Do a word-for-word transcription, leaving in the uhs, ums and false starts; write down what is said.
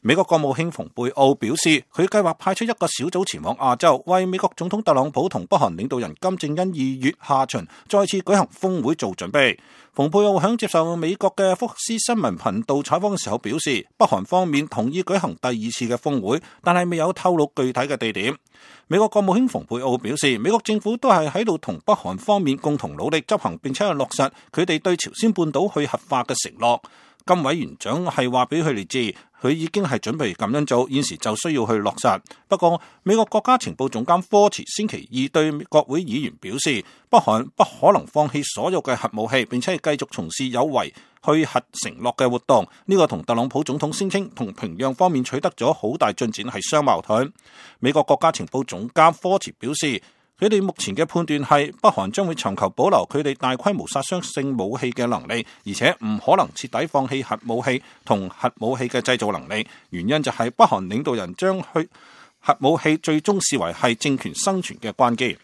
美國國務卿蓬佩奧表示，佢計劃派出一個小組前往亞洲，為美國總統特朗普同北韓領導人金正恩二月下旬再次舉行峰會做準備。蓬佩奧響接受美國嘅福斯新聞頻道採訪嘅時候表示，北韓方面同意舉行第二次嘅峰會，但係未有透露具體嘅地點。美國國務卿蓬佩奧表示，美國政府都係喺度同北韓方面共同努力執行，並且係落實佢哋對朝鮮半島去核化嘅承諾。金委員長係話俾佢哋知，佢已經係準備咁樣做，現時就需要去落實。不過，美國國家情報總監科茨星期二對國會議員表示，北韓不可能放棄所有嘅核武器，並且係繼續從事有違去核承諾嘅活動。呢、這個同特朗普總統聲稱同平壤方面取得咗好大進展係相矛盾。美國國家情報總監科茨表示，佢哋目前嘅判斷係北韓將會尋求保留佢哋大規模殺傷性武器嘅能力，而且唔可能徹底放棄核武器同核武器嘅製造能力。原因就係北韓領導人將去核武器最終視為係政權生存嘅關鍵。